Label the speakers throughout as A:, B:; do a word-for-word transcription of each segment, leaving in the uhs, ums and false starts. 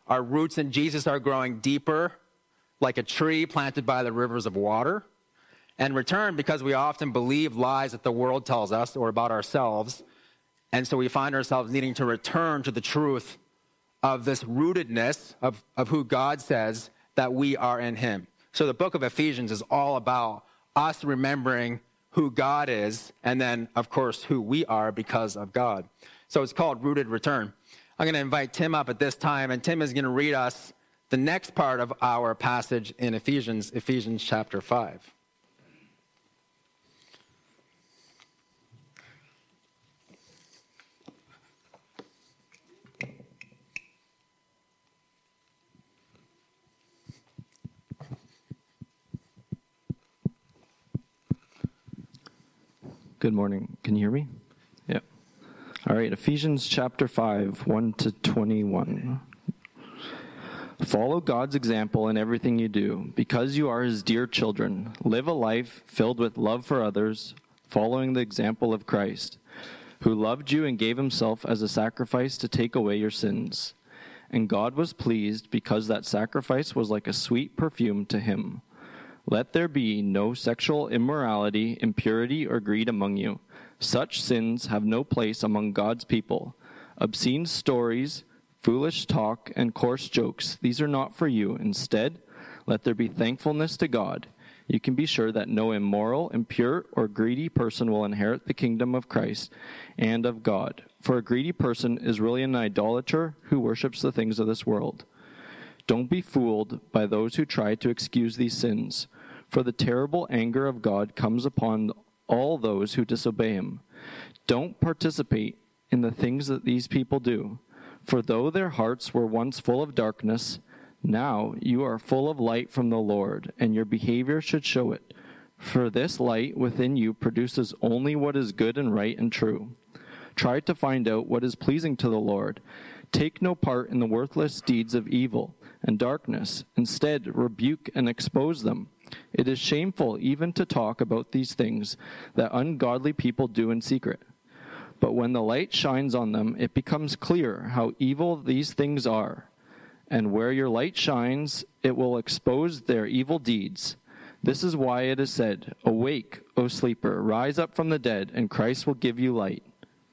A: Our roots in Jesus are growing deeper, like a tree planted by the rivers of water. And return, because we often believe lies that the world tells us or about ourselves. And so we find ourselves needing to return to the truth of this rootedness of, of who God says that we are in him. So the book of Ephesians is all about us remembering who God is, and then, of course, who we are because of God. So it's called Rooted Return. I'm going to invite Tim up at this time, and Tim is going to read us the next part of our passage in Ephesians, Ephesians chapter five.
B: Good morning. Can you hear me? Yeah. All right, Ephesians chapter five, one to twenty-one. Follow God's example in everything you do, because you are his dear children. Live a life filled with love for others, following the example of Christ, who loved you and gave himself as a sacrifice to take away your sins. And God was pleased because that sacrifice was like a sweet perfume to him. Let there be no sexual immorality, impurity, or greed among you. Such sins have no place among God's people. Obscene stories, foolish talk, and coarse jokes, these are not for you. Instead, let there be thankfulness to God. You can be sure that no immoral, impure, or greedy person will inherit the kingdom of Christ and of God. For a greedy person is really an idolater who worships the things of this world. Don't be fooled by those who try to excuse these sins, for the terrible anger of God comes upon all those who disobey him. Don't participate in the things that these people do, for though their hearts were once full of darkness, now you are full of light from the Lord, and your behavior should show it. For this light within you produces only what is good and right and true. Try to find out what is pleasing to the Lord. Take no part in the worthless deeds of evil and darkness. Instead, rebuke and expose them. It is shameful even to talk about these things that ungodly people do in secret. But when the light shines on them, it becomes clear how evil these things are. And where your light shines, it will expose their evil deeds. This is why it is said, "Awake, O sleeper, rise up from the dead, and Christ will give you light."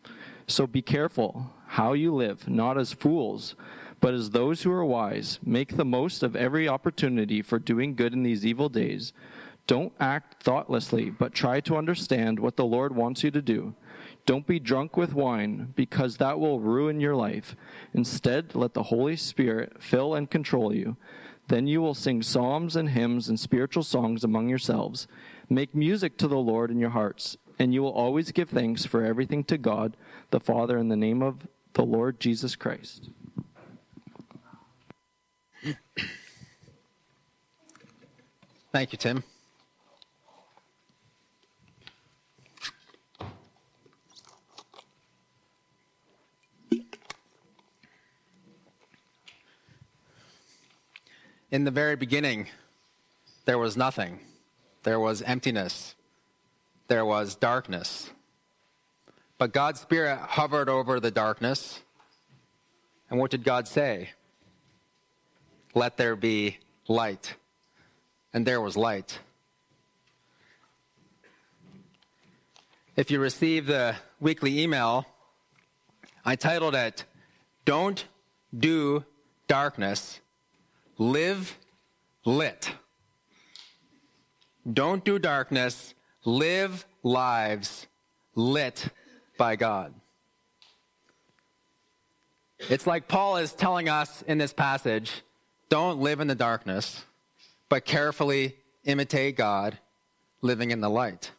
B: So be careful how you live, not as fools, but as those who are wise. Make the most of every opportunity for doing good in these evil days. Don't act thoughtlessly, but try to understand what the Lord wants you to do. Don't be drunk with wine, because that will ruin your life. Instead, let the Holy Spirit fill and control you. Then you will sing psalms and hymns and spiritual songs among yourselves. Make music to the Lord in your hearts, and you will always give thanks for everything to God, the Father, in the name of the Lord Jesus Christ.
A: Thank you, Tim. In the very beginning, there was nothing. There was emptiness. There was darkness. But God's Spirit hovered over the darkness. And what did God say? Let there be light. And there was light. If you receive the weekly email, I titled it, "Don't Do Darkness, Live Lit." Don't do darkness, live lives lit by God. It's like Paul is telling us in this passage, don't live in the darkness, but carefully imitate God, living in the light.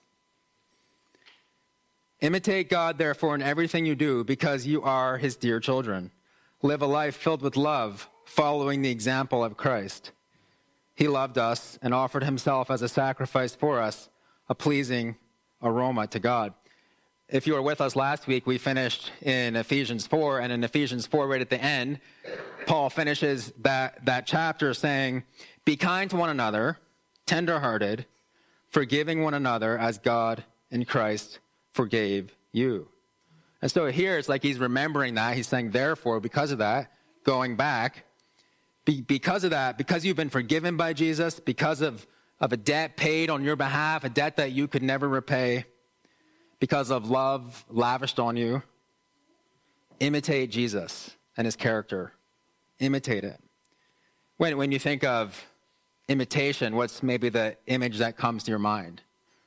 A: Imitate God, therefore, in everything you do, because you are his dear children. Live a life filled with love, following the example of Christ. He loved us and offered himself as a sacrifice for us, a pleasing aroma to God. If you were with us last week, we finished in Ephesians four, and in Ephesians four, right at the end, Paul finishes that, that chapter saying, "Be kind to one another, tender-hearted, forgiving one another as God in Christ forgave you." And so here it's like he's remembering that. He's saying, therefore, because of that, going back, Be, because of that, because you've been forgiven by Jesus, because of, of a debt paid on your behalf, a debt that you could never repay, because of love lavished on you, imitate Jesus and his character. Imitate it. When, when you think of imitation, what's maybe the image that comes to your mind?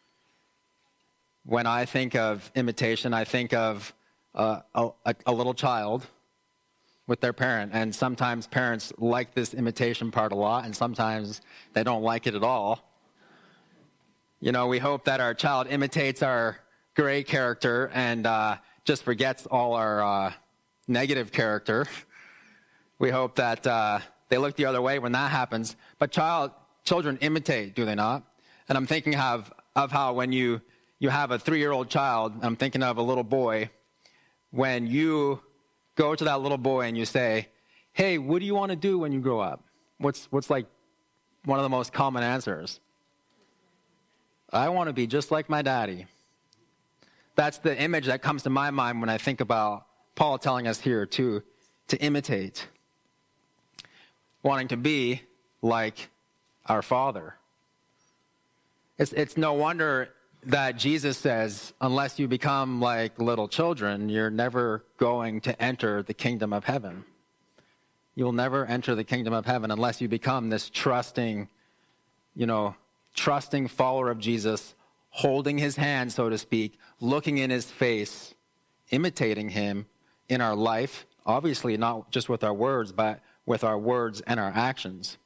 A: When I think of imitation, I think of uh, a, a little child with their parent. And sometimes parents like this imitation part a lot, and sometimes they don't like it at all. You know, we hope that our child imitates our great character and uh, just forgets all our uh, negative character. We hope that uh, they look the other way when that happens. But child, children imitate, do they not? And I'm thinking of, of how when you, you have a three-year-old child, I'm thinking of a little boy, when you go to that little boy and you say, hey, what do you want to do when you grow up? What's, what's like one of the most common answers? I want to be just like my daddy. That's the image that comes to my mind when I think about Paul telling us here to, to imitate. Wanting to be like our Father. It's, it's no wonder that Jesus says, unless you become like little children, you're never going to enter the kingdom of heaven. You'll never enter the kingdom of heaven unless you become this trusting, you know, trusting follower of Jesus, holding his hand, so to speak, looking in his face, imitating him in our life, obviously not just with our words, but with our words and our actions.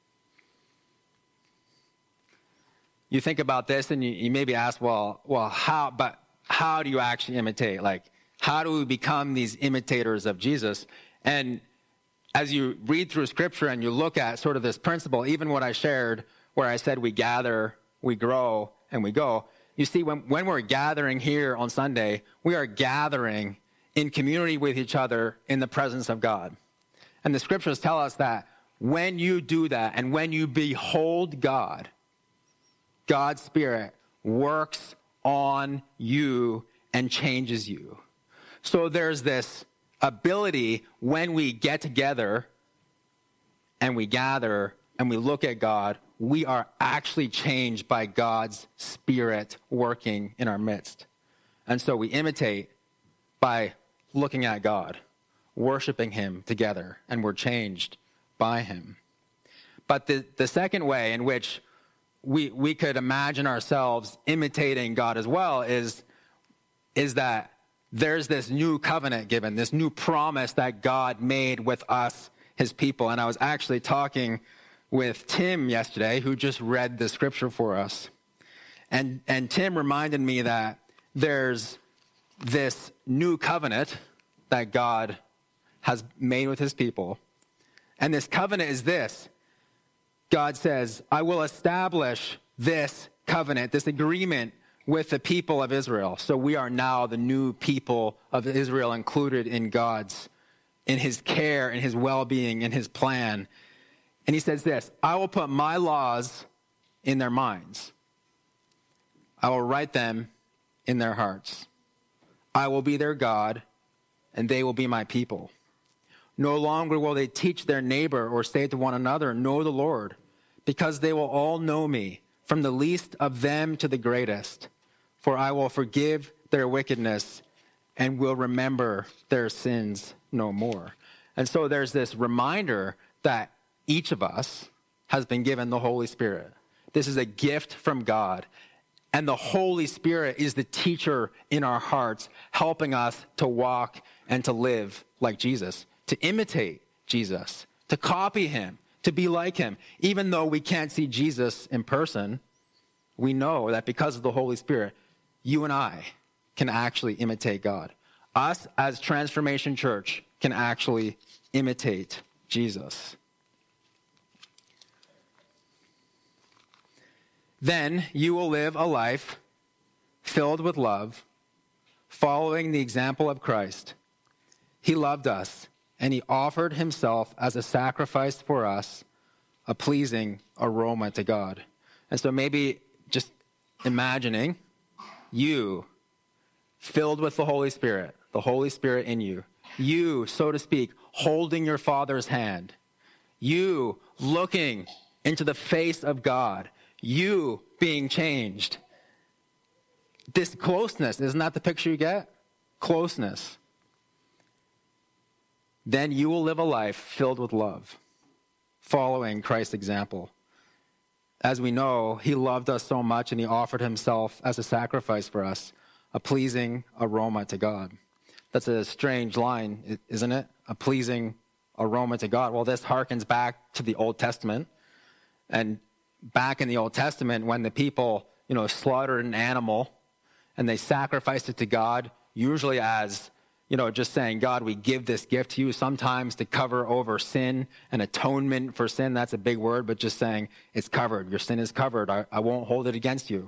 A: You think about this and you, you maybe ask, well, well, how, but how do you actually imitate? Like, how do we become these imitators of Jesus? And as you read through Scripture and you look at sort of this principle, even what I shared, where I said we gather, we grow, and we go, you see, when, when we're gathering here on Sunday, we are gathering in community with each other in the presence of God. And the Scriptures tell us that when you do that and when you behold God, God's Spirit works on you and changes you. So there's this ability when we get together and we gather and we look at God, we are actually changed by God's Spirit working in our midst. And so we imitate by looking at God, worshiping him together, and we're changed by him. But the, the second way in which we we could imagine ourselves imitating God as well is, is that there's this new covenant given, this new promise that God made with us, his people. And I was actually talking with Tim yesterday, who just read the scripture for us. And, and Tim reminded me that there's this new covenant that God has made with his people. And this covenant is this. God says, I will establish this covenant, this agreement with the people of Israel. So we are now the new people of Israel, included in God's, in his care, in his well-being, in his plan. And he says this, I will put my laws in their minds. I will write them in their hearts. I will be their God, and they will be my people. No longer will they teach their neighbor or say to one another, know the Lord, because they will all know me, from the least of them to the greatest. For I will forgive their wickedness and will remember their sins no more. And so there's this reminder that each of us has been given the Holy Spirit. This is a gift from God. And the Holy Spirit is the teacher in our hearts, helping us to walk and to live like Jesus, to imitate Jesus, to copy him, to be like him. Even though we can't see Jesus in person, we know that because of the Holy Spirit, you and I can actually imitate God. Us as Transformation Church can actually imitate Jesus. Then you will live a life filled with love, following the example of Christ. He loved us, and he offered himself as a sacrifice for us, a pleasing aroma to God. And so maybe just imagining you filled with the Holy Spirit, the Holy Spirit in you, you, so to speak, holding your Father's hand, you looking into the face of God, you being changed. This closeness, isn't that the picture you get? Closeness. Then you will live a life filled with love, following Christ's example. As we know, he loved us so much and he offered himself as a sacrifice for us, a pleasing aroma to God. That's a strange line, isn't it? A pleasing aroma to God. Well, this harkens back to the Old Testament. And back in the Old Testament, when the people, you know, slaughtered an animal and they sacrificed it to God, usually as, you know, just saying, God, we give this gift to you, sometimes to cover over sin and atonement for sin. That's a big word, but just saying it's covered. Your sin is covered. I, I won't hold it against you.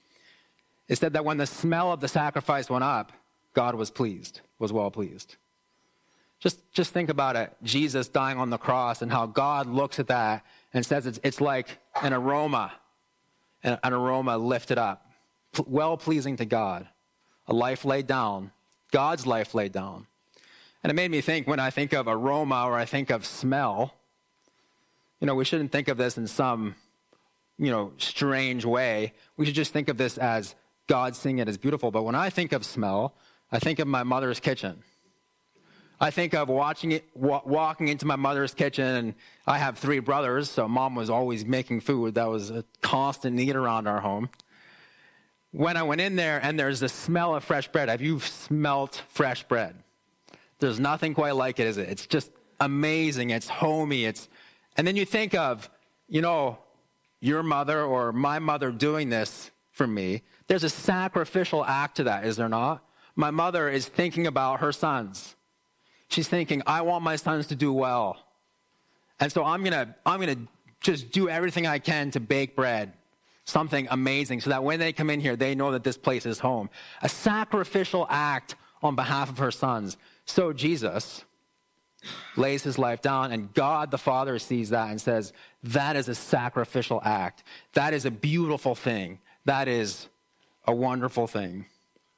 A: It said that when the smell of the sacrifice went up, God was pleased, was well pleased. Just, just think about it. Jesus dying on the cross and how God looks at that and says it's, it's like an aroma, an, an aroma lifted up, well pleasing to God, a life laid down. God's life laid down. And it made me think, when I think of aroma or I think of smell, you know, we shouldn't think of this in some, you know, strange way. We should just think of this as God seeing it as beautiful. But when I think of smell, I think of my mother's kitchen. I think of watching it, wa- walking into my mother's kitchen, and I have three brothers, so mom was always making food. That was a constant need around our home. When I went in there and there's the smell of fresh bread. Have you smelt fresh bread? There's nothing quite like it, is it? It's just amazing. It's homey. It's, and then you think of, you know, your mother or my mother doing this for me. There's a sacrificial act to that, is there not? My mother is thinking about her sons. She's thinking, I want my sons to do well. And so I'm going to I'm going to just do everything I can to bake bread. Something amazing, so that when they come in here, they know that this place is home. A sacrificial act on behalf of her sons. So Jesus lays his life down, and God the Father sees that and says, that is a sacrificial act. That is a beautiful thing. That is a wonderful thing.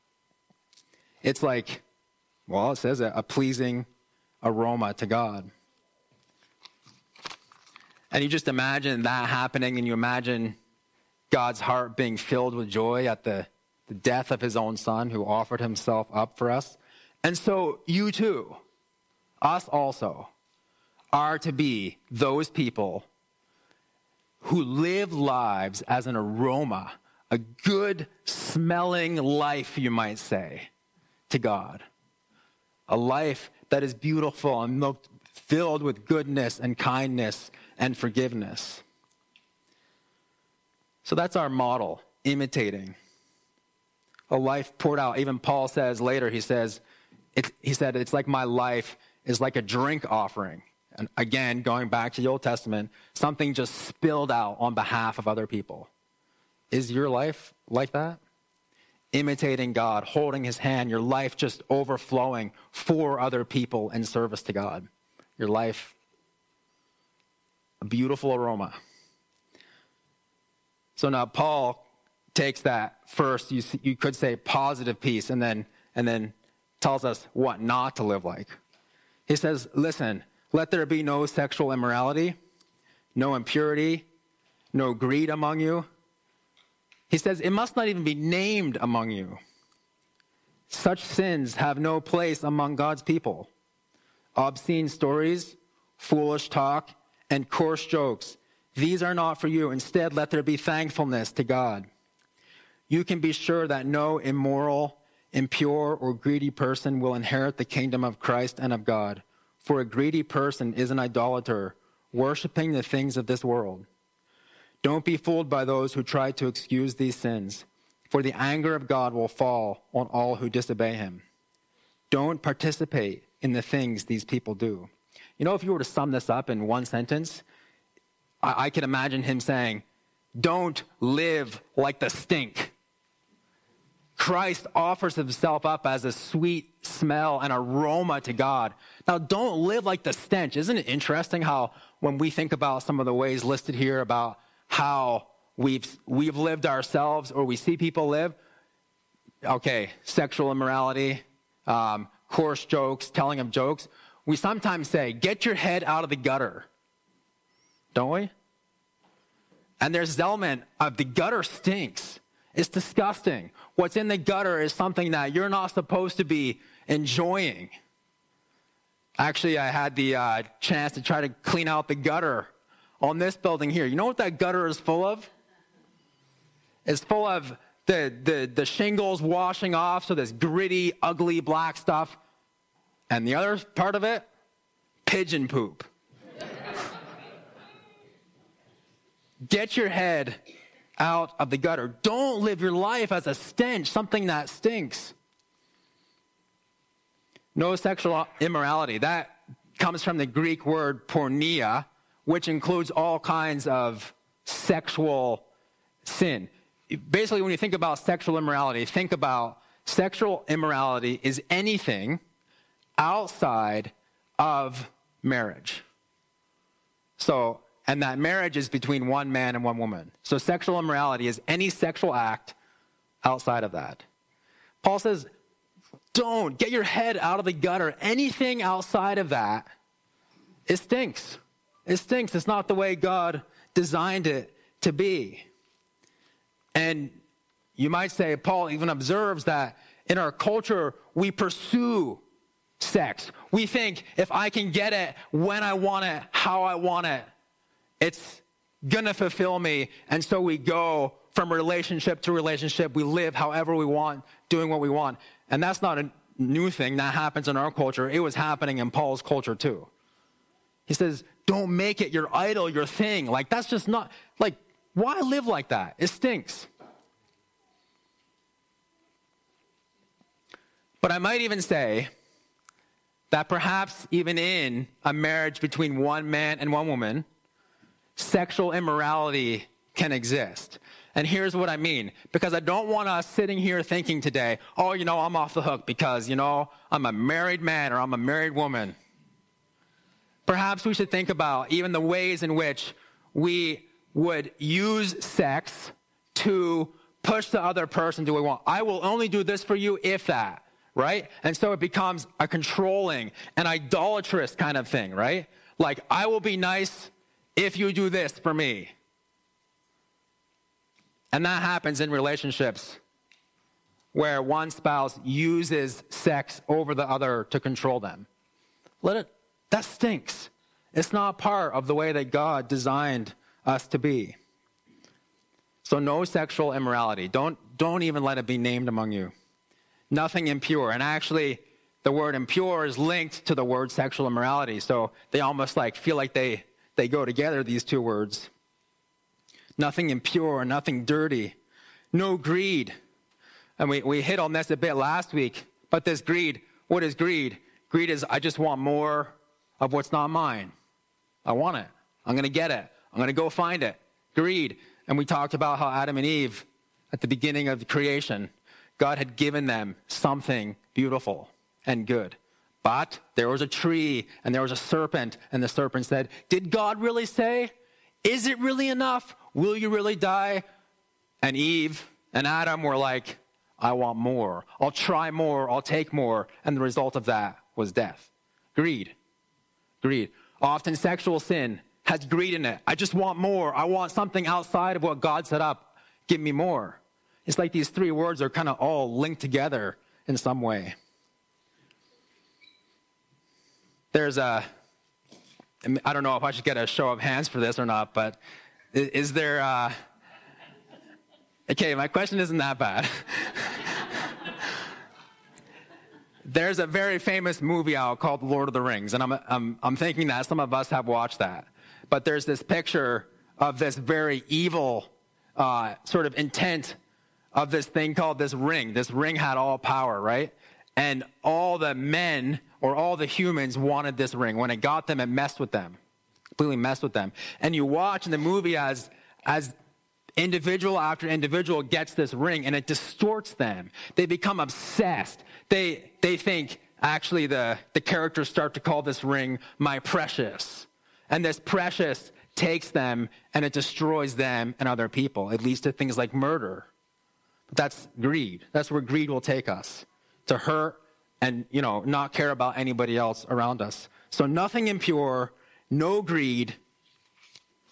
A: It's like, well, it says a, a pleasing aroma to God. And you just imagine that happening, and you imagine God's heart being filled with joy at the, the death of his own son who offered himself up for us. And so you too, us also, are to be those people who live lives as an aroma, a good smelling life, you might say, to God. A life that is beautiful and filled with goodness and kindness and forgiveness. So that's our model, imitating. A life poured out. Even Paul says later, he says, it, he said, it's like my life is like a drink offering. And again, going back to the Old Testament, something just spilled out on behalf of other people. Is your life like that? Imitating God, holding his hand, your life just overflowing for other people in service to God. Your life, a beautiful aroma. So now Paul takes that first, you, you could say positive piece, and then, and then tells us what not to live like. He says, listen, let there be no sexual immorality, no impurity, no greed among you. He says it must not even be named among you. Such sins have no place among God's people. Obscene stories, foolish talk, and coarse jokes, these are not for you. Instead, let there be thankfulness to God. You can be sure that no immoral, impure, or greedy person will inherit the kingdom of Christ and of God. For a greedy person is an idolater, worshiping the things of this world. Don't be fooled by those who try to excuse these sins, for the anger of God will fall on all who disobey him. Don't participate in the things these people do. You know, if you were to sum this up in one sentence, I, I can imagine him saying, don't live like the stink. Christ offers himself up as a sweet smell and aroma to God. Now, don't live like the stench. Isn't it interesting how when we think about some of the ways listed here about how we've we've lived ourselves or we see people live, okay, sexual immorality, um, coarse jokes, telling of jokes, we sometimes say, get your head out of the gutter. don't we? And there's this element of the gutter stinks. It's disgusting. What's in the gutter is something that you're not supposed to be enjoying. Actually, I had the uh, chance to try to clean out the gutter on this building here. You know what that gutter is full of? It's full of the, the, the shingles washing off, so this gritty, ugly, black stuff. And the other part of it, pigeon poop. Get your head out of the gutter. Don't live your life as a stench, something that stinks. No sexual immorality. That comes from the Greek word porneia, which includes all kinds of sexual sin. Basically, when you think about sexual immorality, think about sexual immorality is anything outside of marriage. So, and that marriage is between one man and one woman. So sexual immorality is any sexual act outside of that. Paul says, don't get your head out of the gutter. Anything outside of that, it stinks. It stinks. It's not the way God designed it to be. And you might say, Paul even observes that in our culture, we pursue sex. We think if I can get it when I want it, how I want it, it's going to fulfill me. And so we go from relationship to relationship. We live however we want, doing what we want. And that's not a new thing. That happens in our culture. It was happening in Paul's culture too. He says, don't make it your idol, your thing. Like, that's just not, like, why live like that? It stinks. But I might even say that perhaps even in a marriage between one man and one woman, sexual immorality can exist. And here's what I mean. Because I don't want us sitting here thinking today, oh, you know, I'm off the hook because, you know, I'm a married man or I'm a married woman. Perhaps we should think about even the ways in which we would use sex to push the other person to what we want. I will only do this for you if that, right? And so it becomes a controlling, an idolatrous kind of thing, right? Like, I will be nice if you do this for me. And that happens in relationships where one spouse uses sex over the other to control them. Let it, that stinks. It's not part of the way that God designed us to be. So no sexual immorality. Don't, don't even let it be named among you. Nothing impure. And actually, the word impure is linked to the word sexual immorality. So they almost like feel like they, they go together, these two words. Nothing impure, nothing dirty. No greed. And we, we hit on this a bit last week. But this greed, what is greed? Greed is, I just want more of what's not mine. I want it. I'm going to get it. I'm going to go find it. Greed. And we talked about how Adam and Eve, at the beginning of the creation, God had given them something beautiful and good. But there was a tree and there was a serpent, and the serpent said, did God really say? Is it really enough? Will you really die? And Eve and Adam were like, I want more. I'll try more. I'll take more. And the result of that was death. Greed. Greed. Often sexual sin has greed in it. I just want more. I want something outside of what God set up. Give me more. It's like these three words are kind of all linked together in some way. There's a, I don't know if I should get a show of hands for this or not, but is there, uh, okay, my question isn't that bad. There's a very famous movie out called Lord of the Rings, and I'm, I'm, I'm thinking that some of us have watched that. But there's this picture of this very evil uh, sort of intent of this thing called this ring. This ring had all power, right? And all the men or all the humans wanted this ring. When it got them, it messed with them, completely messed with them. And you watch in the movie as as individual after individual gets this ring, and it distorts them. They become obsessed. They they think, actually, the, the characters start to call this ring my precious. And this precious takes them, and it destroys them and other people. It leads to things like murder. But that's greed. That's where greed will take us, to hurt and, you know, not care about anybody else around us. So nothing impure, no greed,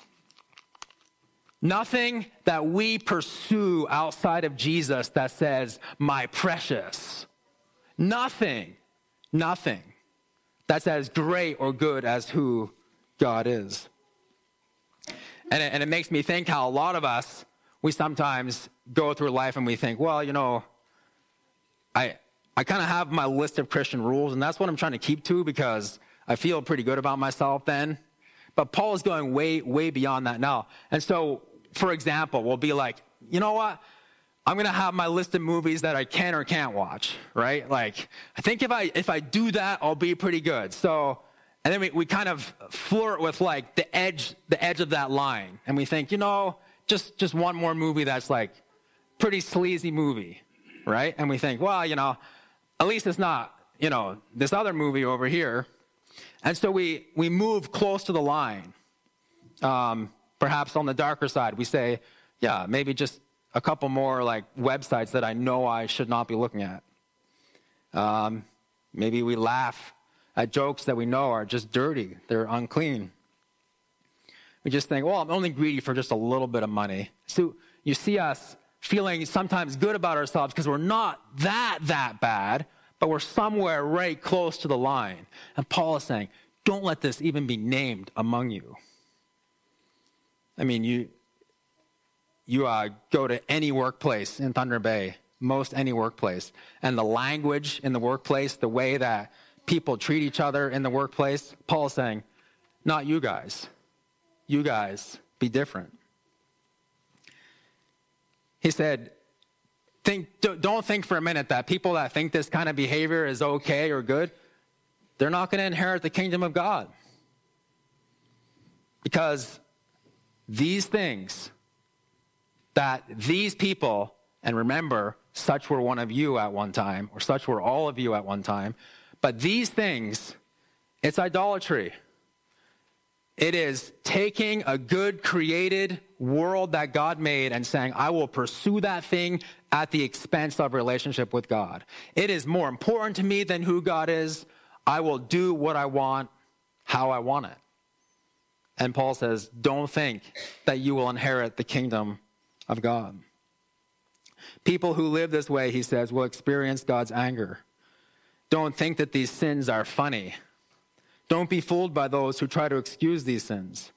A: Nothing that we pursue outside of Jesus that says, my precious. Nothing, nothing that's as great or good as who God is. And it, and it makes me think how a lot of us, we sometimes go through life and we think, well, you know, I I kind of have my list of Christian rules, and that's what I'm trying to keep to because I feel pretty good about myself then. But Paul is going way, way beyond that now. And so, for example, we'll be like, you know what? I'm going to have my list of movies that I can or can't watch, right? Like, I think if I if I do that, I'll be pretty good. So, and then we, we kind of flirt with like the edge, the edge of that line. And we think, you know, just, just one more movie that's like pretty sleazy movie, right? And we think, well, you know, at least it's not, you know, this other movie over here. And so we, we move close to the line. Um, perhaps on the darker side, we say, yeah, maybe just a couple more like websites that I know I should not be looking at. Um, maybe we laugh at jokes that we know are just dirty. They're unclean. We just think, well, I'm only greedy for just a little bit of money. So you see us feeling sometimes good about ourselves because we're not that, that bad, but we're somewhere right close to the line. And Paul is saying, don't let this even be named among you. I mean, you you uh, go to any workplace in Thunder Bay, most any workplace, and the language in the workplace, the way that people treat each other in the workplace, Paul is saying, not you guys. You guys, be different. He said, think, don't think for a minute that people that think this kind of behavior is okay or good, they're not going to inherit the kingdom of God. Because these things that these people, and remember, such were one of you at one time, or such were all of you at one time, but these things, it's idolatry. It is taking a good created world that God made and saying, I will pursue that thing at the expense of relationship with God. It is more important to me than who God is. I will do what I want, how I want it. And Paul says, don't think that you will inherit the kingdom of God. People who live this way, he says, will experience God's anger. Don't think that these sins are funny. Don't be fooled by those who try to excuse these sins.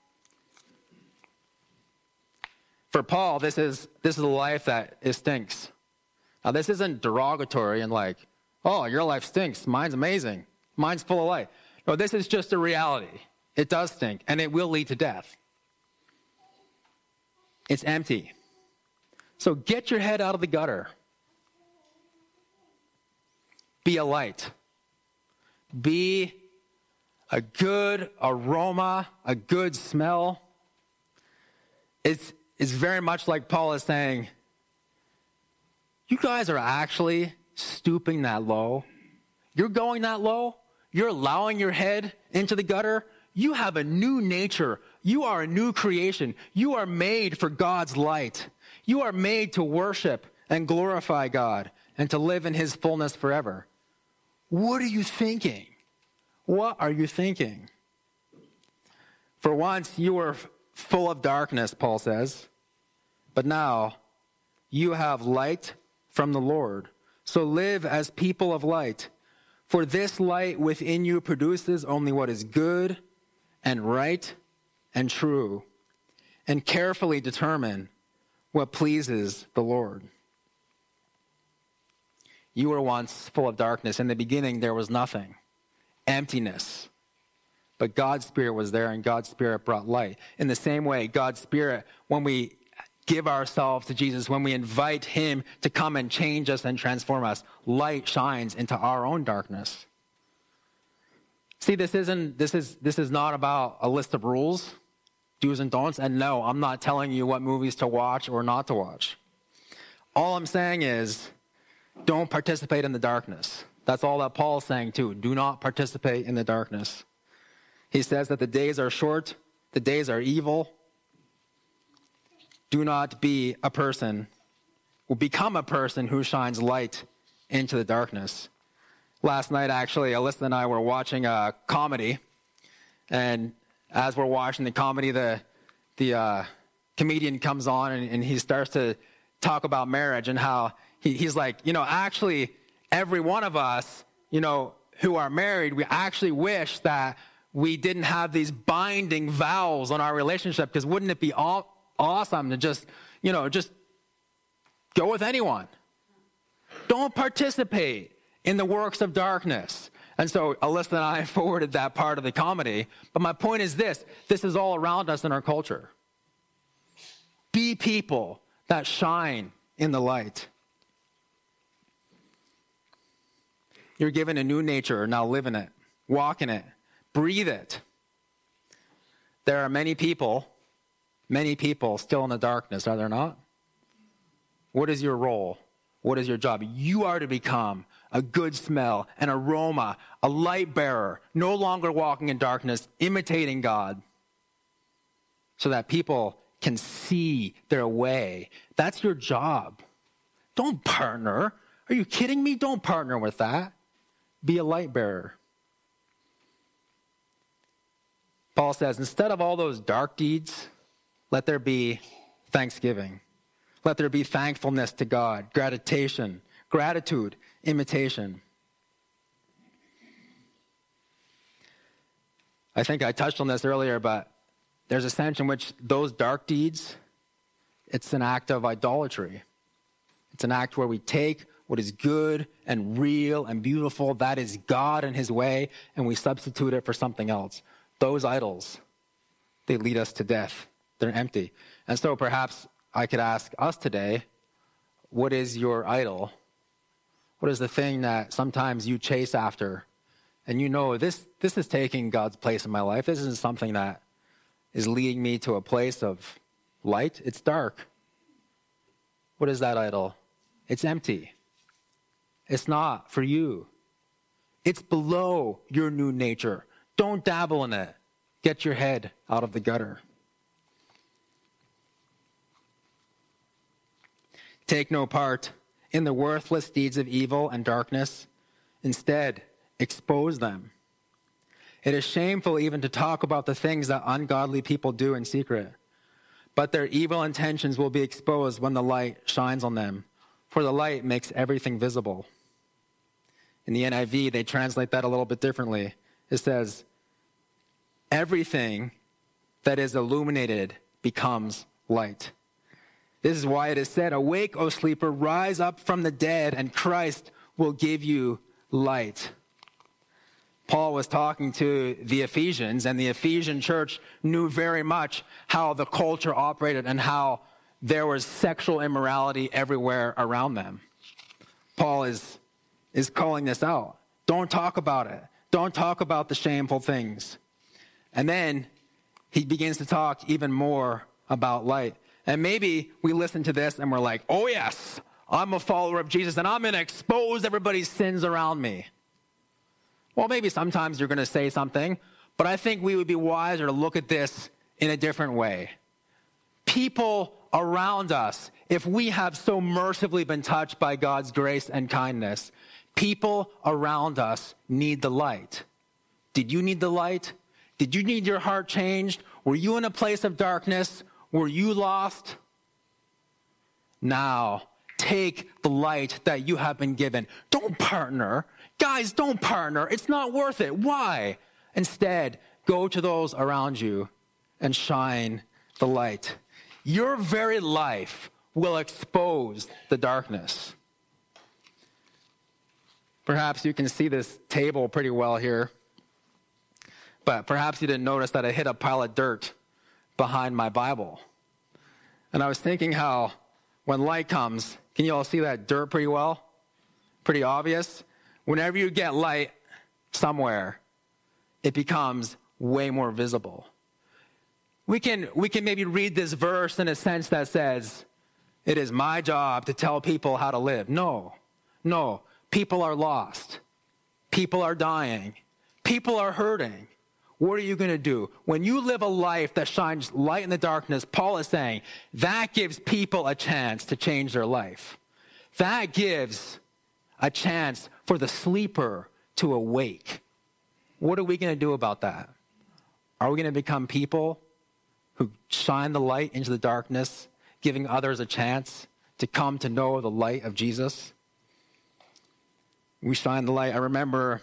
A: For Paul, this is this is a life that it stinks. Now, this isn't derogatory and like, oh, your life stinks. Mine's amazing. Mine's full of light. No, this is just a reality. It does stink, and it will lead to death. It's empty. So get your head out of the gutter. Be a light. Be a good aroma, a good smell. It's, it's very much like Paul is saying, you guys are actually stooping that low. You're going that low. You're allowing your head into the gutter. You have a new nature. You are a new creation. You are made for God's light. You are made to worship and glorify God and to live in his fullness forever. What are you thinking? What are you thinking? For once you were full of darkness, Paul says, but now you have light from the Lord. So live as people of light. For this light within you produces only what is good and right and true, and carefully determine what pleases the Lord. You were once full of darkness. In the beginning, there was nothing. Emptiness. But God's Spirit was there, and God's Spirit brought light. In the same way, God's Spirit, when we give ourselves to Jesus, when we invite him to come and change us and transform us, light shines into our own darkness. See, this isn't this is this is not about a list of rules, do's and don'ts, and no, I'm not telling you what movies to watch or not to watch. All I'm saying is, don't participate in the darkness. That's all that Paul's saying too. Do not participate in the darkness. He says that the days are short, the days are evil. Do not be a person, or become a person who shines light into the darkness. Last night, actually, Alyssa and I were watching a comedy, and as we're watching the comedy, the the uh, comedian comes on and, and he starts to talk about marriage and how he, he's like, you know, actually, every one of us, you know, who are married, we actually wish that we didn't have these binding vows on our relationship, because wouldn't it be all awesome to just, you know, just go with anyone? Don't participate in the works of darkness. And so Alyssa and I forwarded that part of the comedy. But my point is this. This is all around us in our culture. Be people that shine in the light. You're given a new nature. Now live in it. Walk in it. Breathe it. There are many people, many people still in the darkness, are there not? What is your role? What is your job? You are to become a good smell, an aroma, a light bearer, no longer walking in darkness, imitating God, so that people can see their way. That's your job. Don't partner. Are you kidding me? Don't partner with that. Be a light bearer. Paul says, instead of all those dark deeds, let there be thanksgiving. Let there be thankfulness to God, gratitude, gratitude, imitation. I think I touched on this earlier, but there's a sense in which those dark deeds, it's an act of idolatry. It's an act where we take what is good and real and beautiful, that is God and his way, and we substitute it for something else. Those idols, they lead us to death. They're empty. And so perhaps I could ask us today, what is your idol? What is the thing that sometimes you chase after? And you know, this, this is taking God's place in my life. This isn't something that is leading me to a place of light. It's dark. What is that idol? It's empty. It's not for you. It's below your new nature. Don't dabble in it. Get your head out of the gutter. Take no part in the worthless deeds of evil and darkness. Instead, expose them. It is shameful even to talk about the things that ungodly people do in secret. But their evil intentions will be exposed when the light shines on them, for the light makes everything visible. In the N I V, they translate that a little bit differently. It says, everything that is illuminated becomes light. This is why it is said, awake, O sleeper, rise up from the dead, and Christ will give you light. Paul was talking to the Ephesians, and the Ephesian church knew very much how the culture operated and how there was sexual immorality everywhere around them. Paul is, is calling this out. Don't talk about it. Don't talk about the shameful things. And then he begins to talk even more about light. And maybe we listen to this and we're like, oh yes, I'm a follower of Jesus and I'm going to expose everybody's sins around me. Well, maybe sometimes you're going to say something, but I think we would be wiser to look at this in a different way. People around us, if we have so mercifully been touched by God's grace and kindness, people around us need the light. Did you need the light? Did you need your heart changed? Were you in a place of darkness? Were you lost? Now, take the light that you have been given. Don't partner. Guys, don't partner. It's not worth it. Why? Instead, go to those around you and shine the light. Your very life will expose the darkness. Perhaps you can see this table pretty well here, but perhaps you didn't notice that I hit a pile of dirt behind my Bible. And I was thinking how when light comes, can you all see that dirt pretty well? Pretty obvious? Whenever you get light somewhere, it becomes way more visible. We can, we can maybe read this verse in a sense that says, it is my job to tell people how to live. No, no. People are lost. People are dying. People are hurting. What are you going to do? When you live a life that shines light in the darkness, Paul is saying, that gives people a chance to change their life. That gives a chance for the sleeper to awake. What are we going to do about that? Are we going to become people who shine the light into the darkness, giving others a chance to come to know the light of Jesus. We shine the light. I remember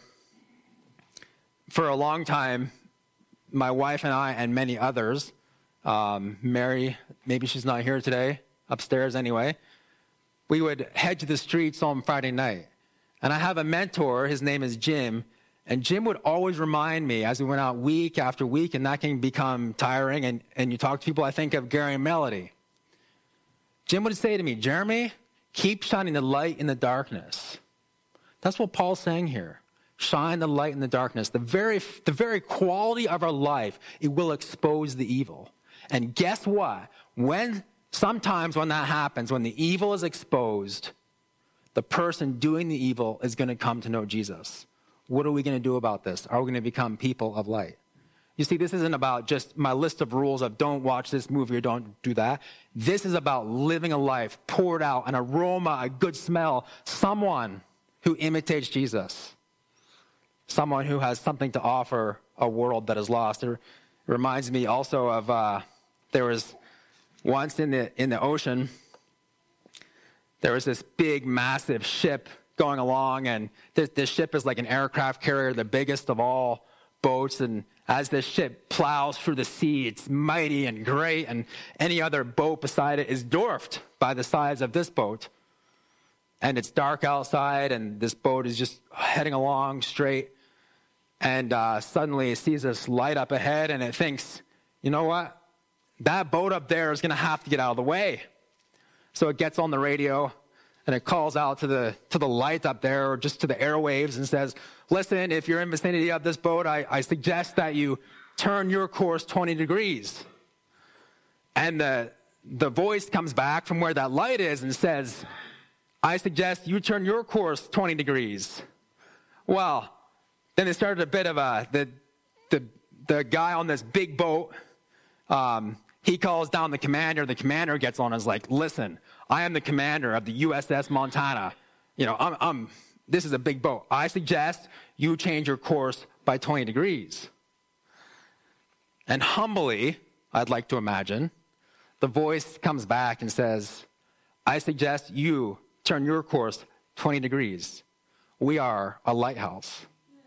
A: for a long time, my wife and I and many others, um, Mary, maybe she's not here today, upstairs anyway, we would head to the streets on Friday night. And I have a mentor, his name is Jim, and Jim would always remind me as we went out week after week, and that can become tiring, and, and you talk to people, I think of Gary and Melody. Jim would say to me, Jeremy, keep shining the light in the darkness. That's what Paul's saying here. Shine the light in the darkness. The very, the very quality of our life, it will expose the evil. And guess what? When sometimes when that happens, when the evil is exposed, the person doing the evil is going to come to know Jesus. What are we going to do about this? Are we going to become people of light? You see, this isn't about just my list of rules of don't watch this movie or don't do that. This is about living a life poured out, an aroma, a good smell, someone who imitates Jesus. Someone who has something to offer a world that is lost. It reminds me also of, uh, there was once in the in the ocean, there was this big, massive ship going along, and this, this ship is like an aircraft carrier, the biggest of all boats, and as this ship plows through the sea, it's mighty and great, and any other boat beside it is dwarfed by the size of this boat. And it's dark outside, and this boat is just heading along straight. And uh, suddenly it sees this light up ahead, and it thinks, you know what? That boat up there is going to have to get out of the way. So it gets on the radio, and it calls out to the to the light up there, or just to the airwaves, and says, listen, if you're in vicinity of this boat, I, I suggest that you turn your course twenty degrees. And the, the voice comes back from where that light is and says, I suggest you turn your course twenty degrees. Well, then they started a bit of a, the, the, the guy on this big boat, um, he calls down the commander. The commander gets on and is like, listen, I am the commander of the U S S Montana. You know, I'm, I'm, this is a big boat. I suggest you change your course by twenty degrees. And humbly, I'd like to imagine, the voice comes back and says, I suggest you turn your course twenty degrees. We are a lighthouse.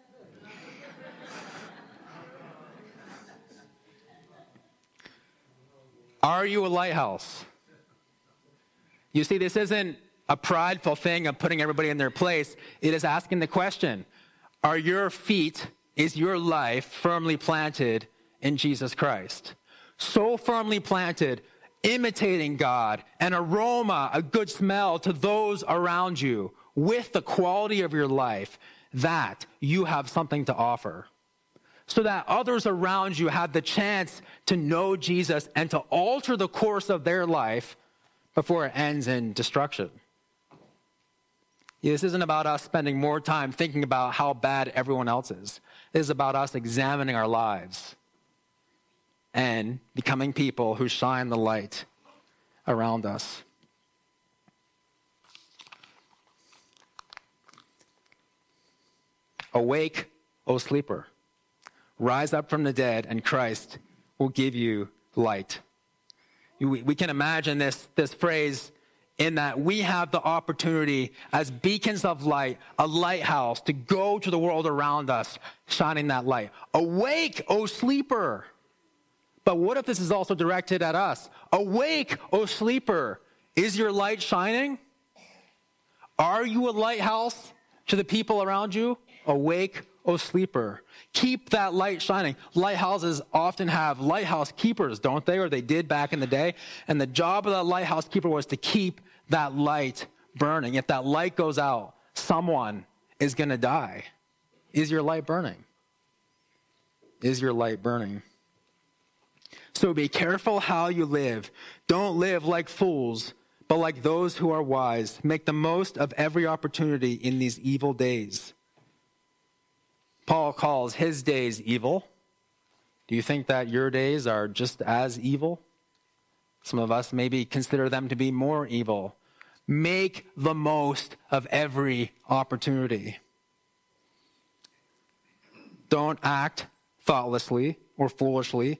A: Are you a lighthouse? You see, this isn't a prideful thing of putting everybody in their place. It is asking the question, are your feet, is your life firmly planted in Jesus Christ? So firmly planted, imitating God, an aroma, a good smell to those around you with the quality of your life, that you have something to offer. So that others around you have the chance to know Jesus and to alter the course of their life before it ends in destruction. This isn't about us spending more time thinking about how bad everyone else is. It is about us examining our lives and becoming people who shine the light around us. Awake, O sleeper. Rise up from the dead, and Christ will give you light. We, we can imagine this, this phrase in that we have the opportunity as beacons of light, a lighthouse, to go to the world around us, shining that light. Awake, O sleeper. But what if this is also directed at us? Awake, O sleeper. Is your light shining? Are you a lighthouse to the people around you? Awake, O sleeper. Keep that light shining. Lighthouses often have lighthouse keepers, don't they? Or they did back in the day. And the job of that lighthouse keeper was to keep that light burning. If that light goes out, someone is going to die. Is your light burning? Is your light burning? So be careful how you live. Don't live like fools, but like those who are wise. Make the most of every opportunity in these evil days. Paul calls his days evil. Do you think that your days are just as evil? Some of us maybe consider them to be more evil. Make the most of every opportunity. Don't act thoughtlessly or foolishly,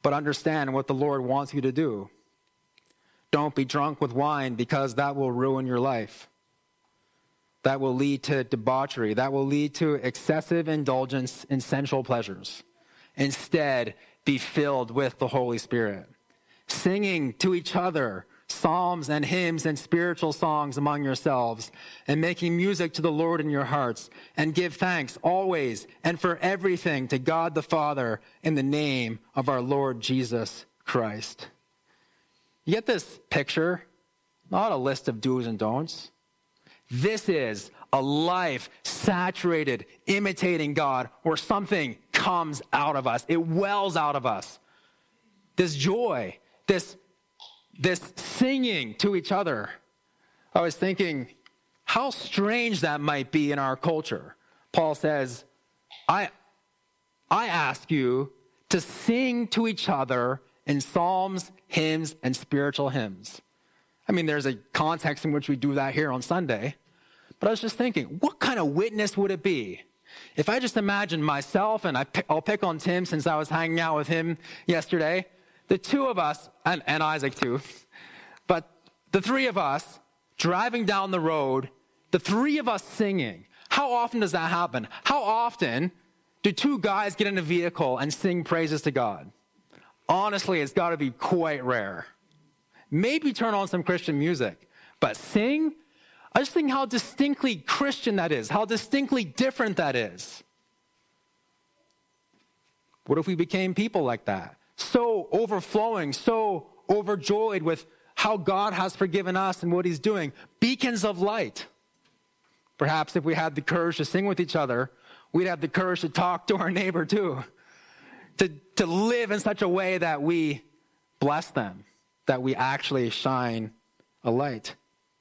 A: but understand what the Lord wants you to do. Don't be drunk with wine, because that will ruin your life. That will lead to debauchery. That will lead to excessive indulgence in sensual pleasures. Instead, be filled with the Holy Spirit, singing to each other psalms and hymns and spiritual songs among yourselves, and making music to the Lord in your hearts, and give thanks always and for everything to God the Father in the name of our Lord Jesus Christ. You get this picture? Not a list of do's and don'ts. This is a life saturated, imitating God, where something comes out of us. It wells out of us. This joy, this, this singing to each other. I was thinking how strange that might be in our culture. Paul says, I, I ask you to sing to each other in psalms, hymns, and spiritual hymns. I mean, there's a context in which we do that here on Sunday. But I was just thinking, what kind of witness would it be if I just imagine myself, and I pick, I'll pick on Tim since I was hanging out with him yesterday, the two of us, and, and Isaac too, but the three of us driving down the road, the three of us singing. How often does that happen? How often do two guys get in a vehicle and sing praises to God? Honestly, it's got to be quite rare. Maybe turn on some Christian music, but sing? I just think how distinctly Christian that is, how distinctly different that is. What if we became people like that? So overflowing, so overjoyed with how God has forgiven us and what he's doing. Beacons of light. Perhaps if we had the courage to sing with each other, we'd have the courage to talk to our neighbor too. To, to live in such a way that we bless them, that we actually shine a light.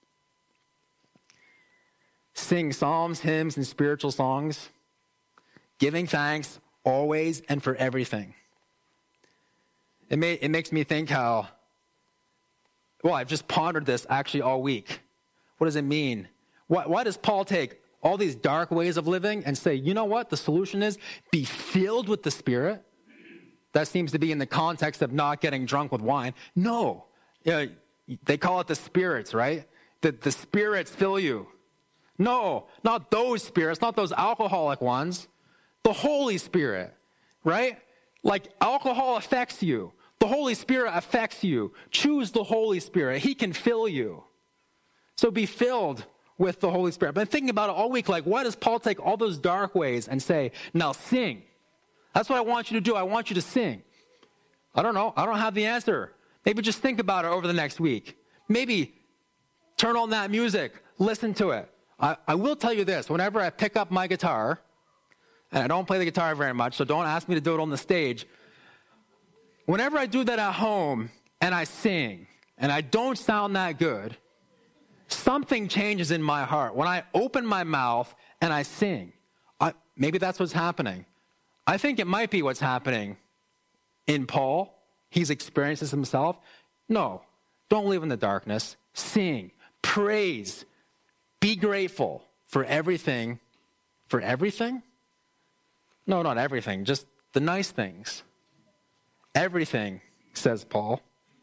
A: Sing psalms, hymns, and spiritual songs, giving thanks always and for everything. It, may, it makes me think how, well, I've just pondered this actually all week. What does it mean? Why, why does Paul take all these dark ways of living and say, you know what, the solution is be filled with the Spirit? That seems to be in the context of not getting drunk with wine. No, you know, they call it the spirits, right? That the spirits fill you. No, not those spirits, not those alcoholic ones. The Holy Spirit, right? Like alcohol affects you. The Holy Spirit affects you. Choose the Holy Spirit. He can fill you. So be filled with the Holy Spirit. I've been thinking about it all week. Like, why does Paul take all those dark ways and say, now sing? That's what I want you to do. I want you to sing. I don't know. I don't have the answer. Maybe just think about it over the next week. Maybe turn on that music. Listen to it. I, I will tell you this. Whenever I pick up my guitar, and I don't play the guitar very much, so don't ask me to do it on the stage. Whenever I do that at home and I sing, and I don't sound that good, something changes in my heart. When I open my mouth and I sing, I, maybe that's what's happening. I think it might be what's happening in Paul. He's experienced this himself. No, don't live in the darkness. Sing, praise, be grateful for everything. For everything? No, not everything, just the nice things. Everything, says Paul.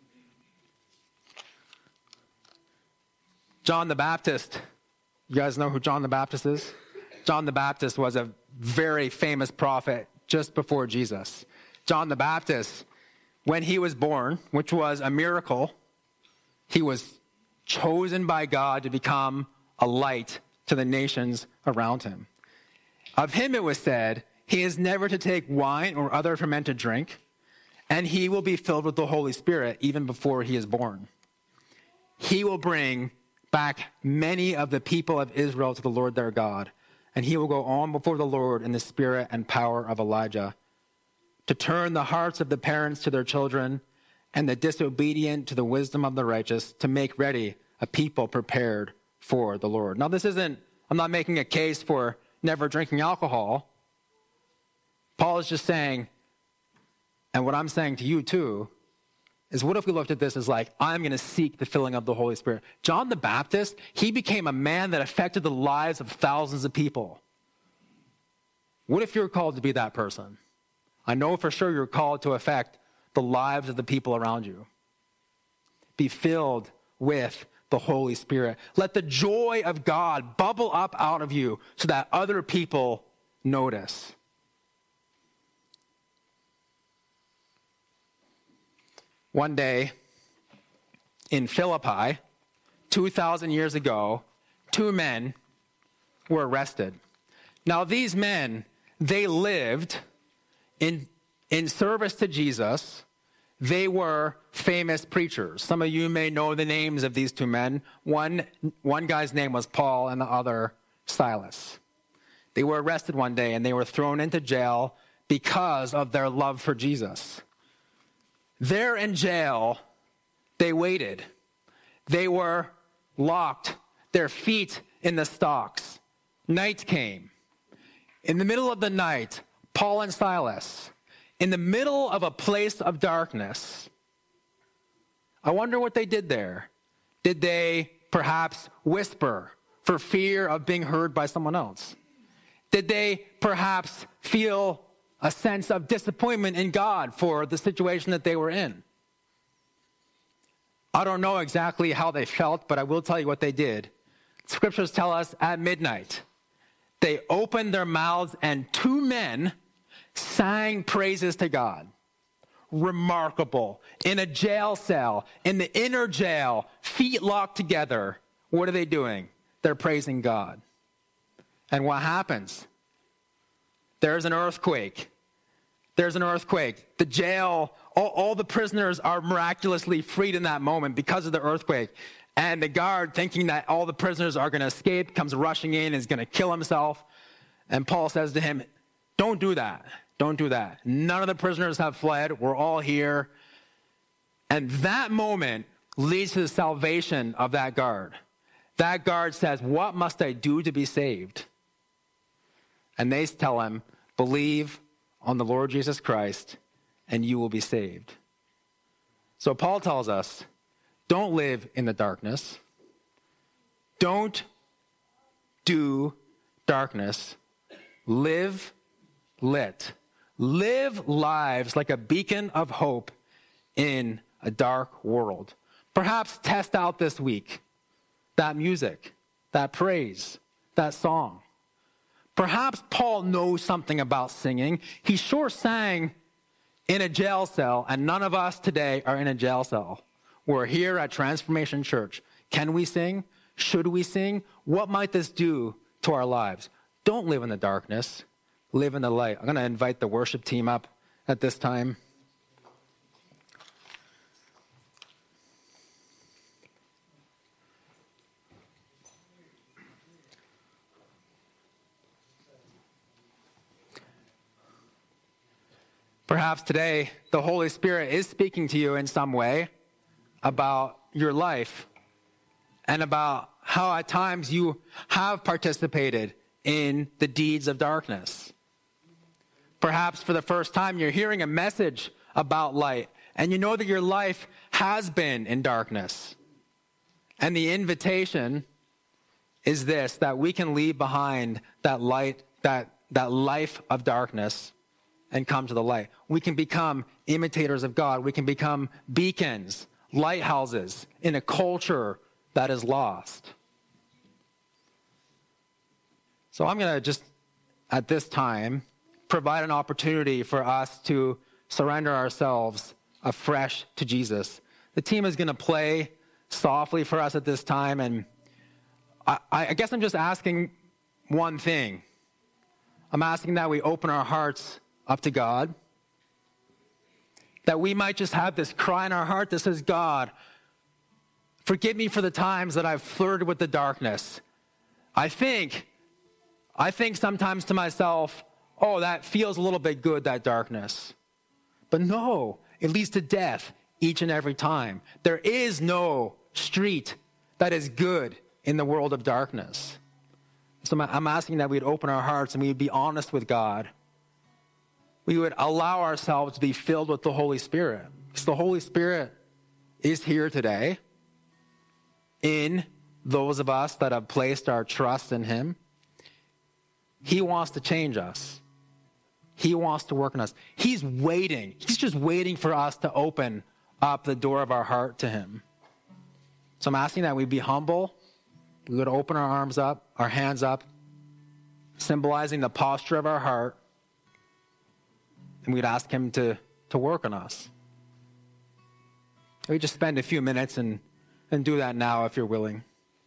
A: John the Baptist. You guys know who John the Baptist is? John the Baptist was a very famous prophet just before Jesus. John the Baptist, when he was born, which was a miracle, he was chosen by God to become a light to the nations around him. Of him it was said, he is never to take wine or other fermented drink, and he will be filled with the Holy Spirit even before he is born. He will bring back many of the people of Israel to the Lord their God, and he will go on before the Lord in the spirit and power of Elijah, to turn the hearts of the parents to their children and the disobedient to the wisdom of the righteous, to make ready a people prepared for the Lord. Now, this isn't, I'm not making a case for never drinking alcohol. Paul is just saying, and what I'm saying to you too, is what if we looked at this as like, I'm going to seek the filling of the Holy Spirit. John the Baptist, he became a man that affected the lives of thousands of people. What if you're called to be that person? I know for sure you're called to affect the lives of the people around you. Be filled with the Holy Spirit. Let the joy of God bubble up out of you so that other people notice. One day in Philippi, two thousand years ago, two men were arrested. Now these men, they lived in, in service to Jesus. They were famous preachers. Some of you may know the names of these two men. One, one guy's name was Paul and the other Silas. They were arrested one day and they were thrown into jail because of their love for Jesus. There in jail, they waited. They were locked, their feet in the stocks. Night came. In the middle of the night, Paul and Silas, in the middle of a place of darkness, I wonder what they did there. Did they perhaps whisper for fear of being heard by someone else? Did they perhaps feel a sense of disappointment in God for the situation that they were in? I don't know exactly how they felt, but I will tell you what they did. Scriptures tell us at midnight, they opened their mouths and two men sang praises to God. Remarkable. In a jail cell, in the inner jail, feet locked together. What are they doing? They're praising God. And what happens? There's an earthquake. There's an earthquake. The jail, all, all the prisoners are miraculously freed in that moment because of the earthquake. And the guard, thinking that all the prisoners are going to escape, comes rushing in and is going to kill himself. And Paul says to him, don't do that. Don't do that. None of the prisoners have fled. We're all here. And that moment leads to the salvation of that guard. That guard says, what must I do to be saved? And they tell him, believe on the Lord Jesus Christ, and you will be saved. So Paul tells us, don't live in the darkness. Don't do darkness. Live lit. Live lives like a beacon of hope in a dark world. Perhaps test out this week that music, that praise, that song. Perhaps Paul knows something about singing. He sure sang in a jail cell, and none of us today are in a jail cell. We're here at Transformation Church. Can we sing? Should we sing? What might this do to our lives? Don't live in the darkness. Live in the light. I'm going to invite the worship team up at this time. Perhaps today the Holy Spirit is speaking to you in some way about your life and about how at times you have participated in the deeds of darkness. Perhaps for the first time you're hearing a message about light and you know that your life has been in darkness. And the invitation is this, that we can leave behind that light, that, that life of darkness and come to the light. We can become imitators of God. We can become beacons, lighthouses in a culture that is lost. So I'm going to just, at this time, provide an opportunity for us to surrender ourselves afresh to Jesus. The team is going to play softly for us at this time, and I, I guess I'm just asking one thing. I'm asking that we open our hearts up to God, that we might just have this cry in our heart that says, God, forgive me for the times that I've flirted with the darkness. I think, I think sometimes to myself, oh, that feels a little bit good, that darkness. But no, it leads to death each and every time. There is no street that is good in the world of darkness. So I'm asking that we'd open our hearts and we'd be honest with God. We would allow ourselves to be filled with the Holy Spirit. Because the Holy Spirit is here today in those of us that have placed our trust in Him. He wants to change us. He wants to work on us. He's waiting. He's just waiting for us to open up the door of our heart to him. So I'm asking that we be humble. We would open our arms up, our hands up, symbolizing the posture of our heart. And we'd ask him to, to work on us. We just spend a few minutes and, and do that now if you're willing.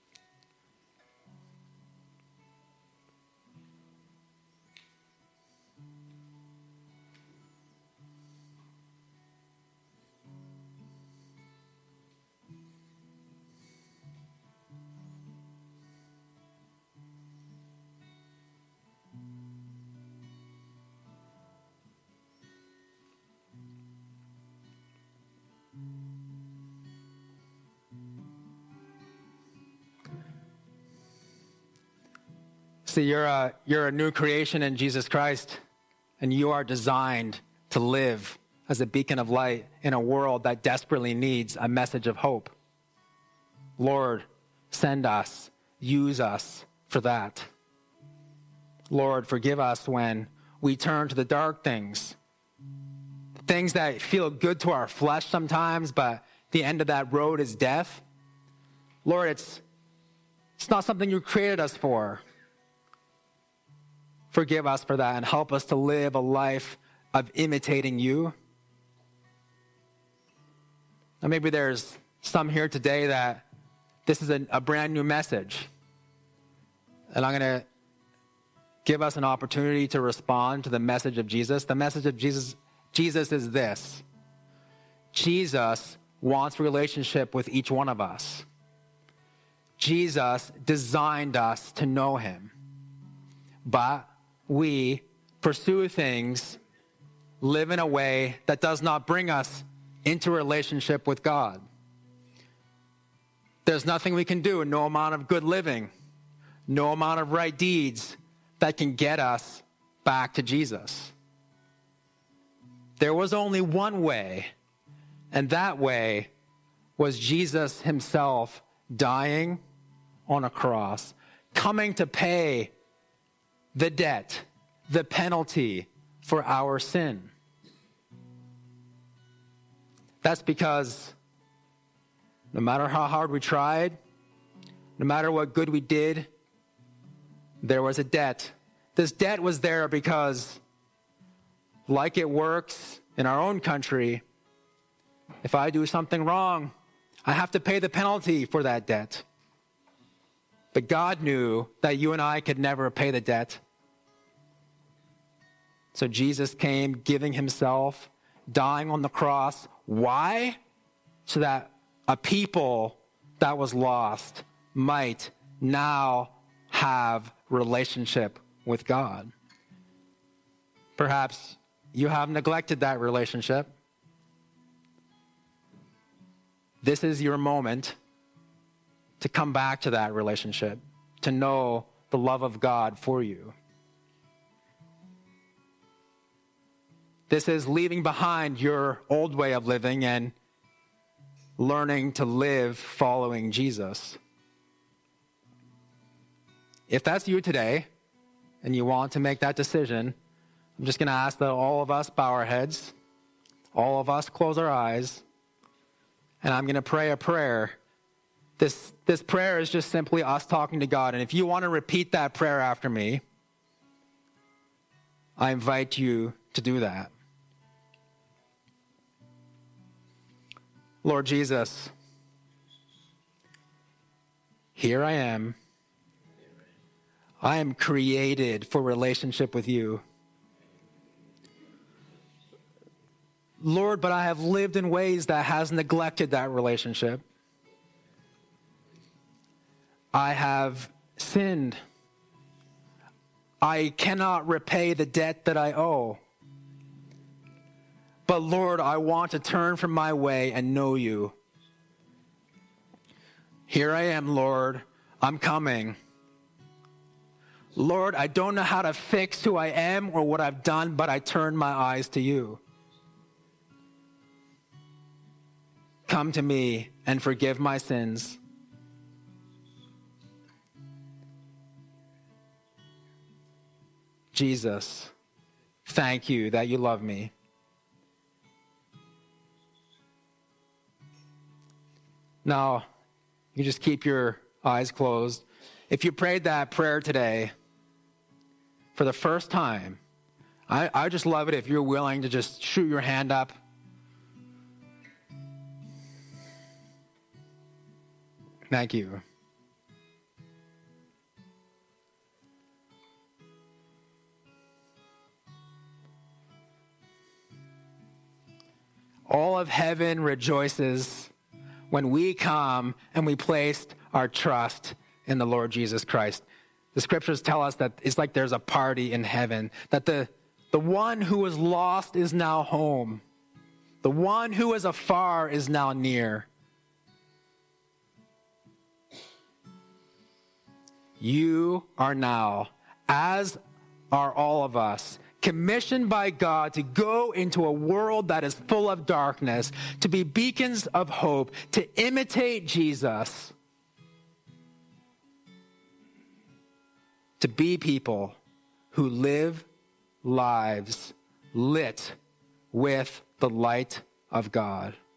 A: See, you're a, you're a new creation in Jesus Christ, and you are designed to live as a beacon of light in a world that desperately needs a message of hope. Lord, send us, use us for that. Lord, forgive us when we turn to the dark things, things that feel good to our flesh sometimes, but the end of that road is death. Lord, it's, it's not something you created us for. Forgive us for that and help us to live a life of imitating you. Now maybe there's some here today that this is a, a brand new message. And I'm going to give us an opportunity to respond to the message of Jesus. The message of Jesus, Jesus is this. Jesus wants relationship with each one of us. Jesus designed us to know him. But we pursue things, live in a way that does not bring us into relationship with God. There's nothing we can do, no amount of good living, no amount of right deeds that can get us back to Jesus. There was only one way, and that way was Jesus himself dying on a cross, coming to pay the debt, the penalty for our sin. That's because no matter how hard we tried, no matter what good we did, there was a debt. This debt was there because, like it works in our own country, if I do something wrong, I have to pay the penalty for that debt. But God knew that you and I could never pay the debt. So Jesus came giving himself, dying on the cross. Why? So that a people that was lost might now have relationship with God. Perhaps you have neglected that relationship. This is your moment to come back to that relationship, to know the love of God for you. This is leaving behind your old way of living and learning to live following Jesus. If that's you today and you want to make that decision, I'm just going to ask that all of us bow our heads, all of us close our eyes, and I'm going to pray a prayer. This, this prayer is just simply us talking to God. And if you want to repeat that prayer after me, I invite you to do that. Lord Jesus, here I am. I am created for relationship with you. Lord, but I have lived in ways that has neglected that relationship. I have sinned. I cannot repay the debt that I owe. But Lord, I want to turn from my way and know you. Here I am, Lord. I'm coming. Lord, I don't know how to fix who I am or what I've done, but I turn my eyes to you. Come to me and forgive my sins. Jesus, thank you that you love me. Now, you just keep your eyes closed. If you prayed that prayer today for the first time, I, I just love it if you're willing to just shoot your hand up. Thank you. All of heaven rejoices when we come and we placed our trust in the Lord Jesus Christ. The scriptures tell us that it's like there's a party in heaven, that the, the one who was lost is now home. The one who was afar is now near. You are now, as are all of us, commissioned by God to go into a world that is full of darkness, to be beacons of hope, to imitate Jesus, to be people who live lives lit with the light of God.